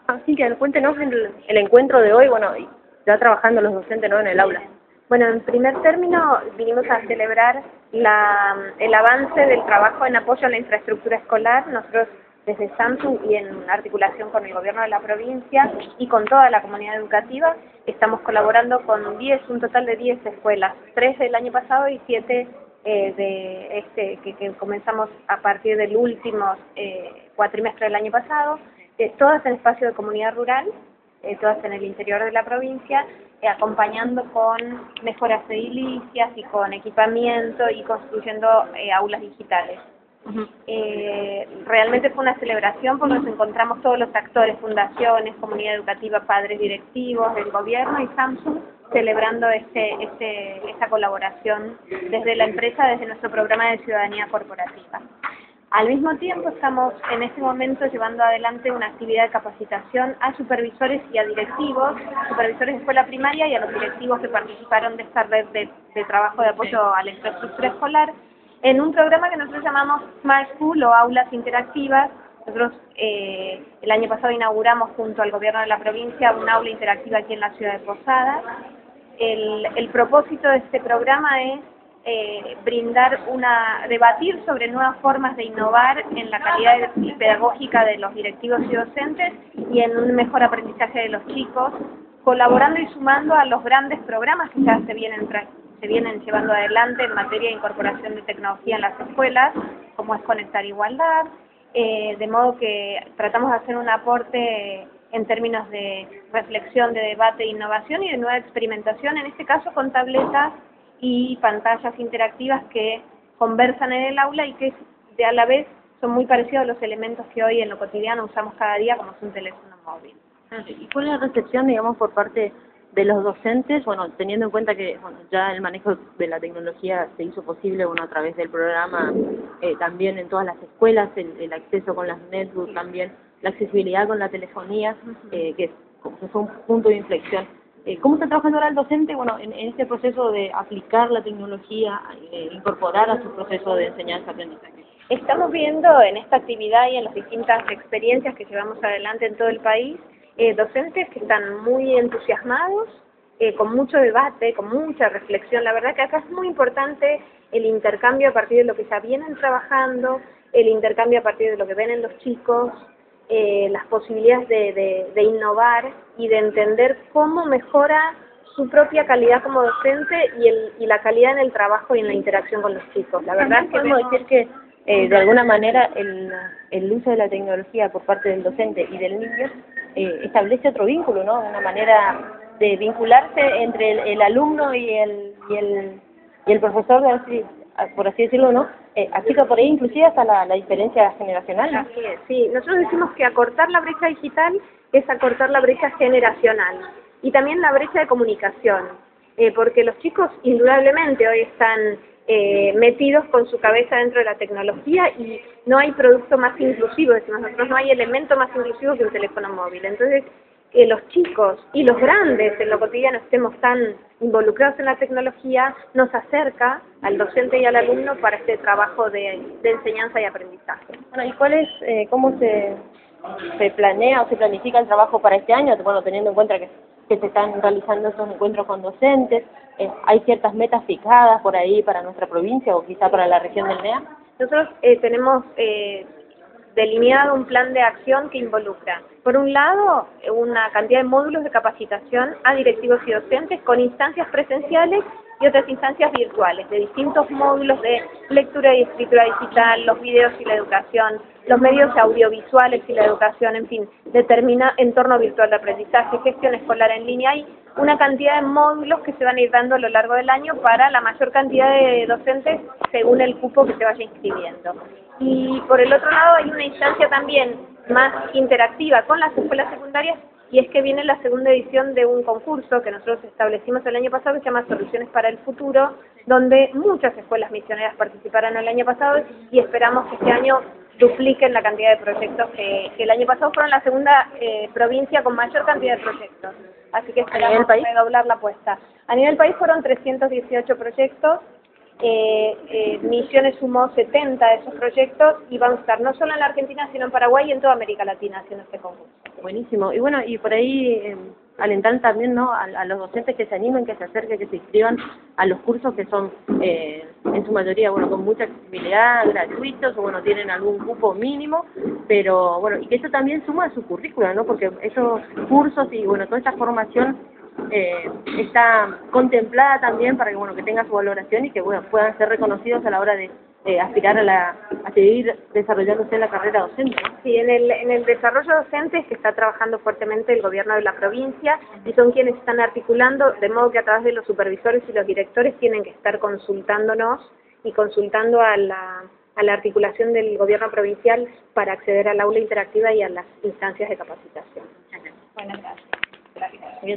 Así que cuéntenos el encuentro de hoy, bueno, y ya trabajando los docentes, ¿no?, en el aula. Bueno, en primer término vinimos a celebrar el avance del trabajo en apoyo a la infraestructura escolar. Nosotros desde Samsung y en articulación con el gobierno de la provincia y con toda la comunidad educativa, estamos colaborando con un total de 10 escuelas, 3 del año pasado y 7 que comenzamos a partir del último cuatrimestre del año pasado, todas en espacio de comunidad rural, todas en el interior de la provincia, acompañando con mejoras edilicias y con equipamiento y construyendo aulas digitales. Realmente fue una celebración porque nos encontramos todos los actores, fundaciones, comunidad educativa, padres directivos del gobierno y Samsung celebrando esta colaboración desde la empresa, desde nuestro programa de ciudadanía corporativa. Al mismo tiempo estamos en este momento llevando adelante una actividad de capacitación a supervisores y a directivos, supervisores de escuela primaria y a los directivos que participaron de esta red de trabajo de apoyo a la infraestructura escolar, en un programa que nosotros llamamos Smart School o Aulas Interactivas. Nosotros el año pasado inauguramos junto al gobierno de la provincia un aula interactiva aquí en la ciudad de Posadas. El propósito de este programa es debatir sobre nuevas formas de innovar en la calidad pedagógica de los directivos y docentes y en un mejor aprendizaje de los chicos, colaborando y sumando a los grandes programas que ya se vienen llevando adelante en materia de incorporación de tecnología en las escuelas, como es Conectar Igualdad, de modo que tratamos de hacer un aporte en términos de reflexión, de debate, de innovación y de nueva experimentación, en este caso con tabletas y pantallas interactivas que conversan en el aula y que a la vez son muy parecidos a los elementos que hoy en lo cotidiano usamos cada día, como es un teléfono móvil. ¿Y cuál es la recepción, digamos, por parte de los docentes, bueno, teniendo en cuenta que ya el manejo de la tecnología se hizo posible, a través del programa, también en todas las escuelas, el acceso con las netbooks, también la accesibilidad con la telefonía, que fue un punto de inflexión? ¿Cómo está trabajando ahora el docente, en este proceso de aplicar la tecnología, incorporar a su proceso de enseñanza-aprendizaje? Estamos viendo en esta actividad y en las distintas experiencias que llevamos adelante en todo el país, docentes que están muy entusiasmados, con mucho debate, con mucha reflexión. La verdad que acá es muy importante el intercambio a partir de lo que ya vienen trabajando, el intercambio a partir de lo que ven en los chicos, las posibilidades de innovar y de entender cómo mejora su propia calidad como docente y la calidad en el trabajo y en la interacción con los chicos. La verdad es que podemos decir que de alguna manera el uso de la tecnología por parte del docente y del niño establece otro vínculo, ¿no? Una manera de vincularse entre el alumno y el profesor, por así decirlo, ¿no? Achica por ahí inclusive hasta la diferencia generacional, ¿no? Así es, sí. Nosotros decimos que acortar la brecha digital es acortar la brecha generacional y también la brecha de comunicación, porque los chicos indudablemente hoy están metidos con su cabeza dentro de la tecnología y no hay producto más inclusivo, decimos nosotros, no hay elemento más inclusivo que un teléfono móvil. Entonces, que los chicos y los grandes en lo cotidiano estemos tan involucrados en la tecnología nos acerca al docente y al alumno para este trabajo de enseñanza y aprendizaje. Bueno, ¿y cómo se planea o se planifica el trabajo para este año? Bueno, teniendo en cuenta que se están realizando estos encuentros con docentes, ¿hay ciertas metas fijadas por ahí para nuestra provincia o quizá para la región del NEA? Nosotros tenemos delineado un plan de acción que involucra, por un lado, una cantidad de módulos de capacitación a directivos y docentes con instancias presenciales y otras instancias virtuales, de distintos módulos de lectura y escritura digital, los videos y la educación, los medios audiovisuales y la educación, en fin, determina entorno virtual de aprendizaje, gestión escolar en línea. Hay una cantidad de módulos que se van a ir dando a lo largo del año para la mayor cantidad de docentes según el cupo que se vaya inscribiendo. Y por el otro lado hay una instancia también más interactiva con las escuelas secundarias, y es que viene la segunda edición de un concurso que nosotros establecimos el año pasado que se llama Soluciones para el Futuro, donde muchas escuelas misioneras participaron el año pasado y esperamos que este año dupliquen la cantidad de proyectos que el año pasado fueron la segunda provincia con mayor cantidad de proyectos. Así que esperamos redoblar la apuesta. A nivel país fueron 318 proyectos Misiones sumó 70 de esos proyectos y van a estar no solo en la Argentina, sino en Paraguay y en toda América Latina haciendo este concurso. Buenísimo. Y bueno, y por ahí alentar también, ¿no?, a los docentes que se animen, que se acerquen, que se inscriban a los cursos que son, en su mayoría, bueno, con mucha accesibilidad, gratuitos, o bueno, tienen algún cupo mínimo, pero bueno, y que eso también suma a su currícula, ¿no?, porque esos cursos y bueno, toda esta formación está contemplada también para que bueno, que tenga su valoración y que bueno, puedan ser reconocidos a la hora de aspirar a seguir desarrollándose en la carrera docente, ¿no? Sí, en el desarrollo docente se está trabajando fuertemente el gobierno de la provincia y son quienes están articulando, de modo que a través de los supervisores y los directores tienen que estar consultándonos y consultando a la articulación del gobierno provincial para acceder al aula interactiva y a las instancias de capacitación. Buenas gracias.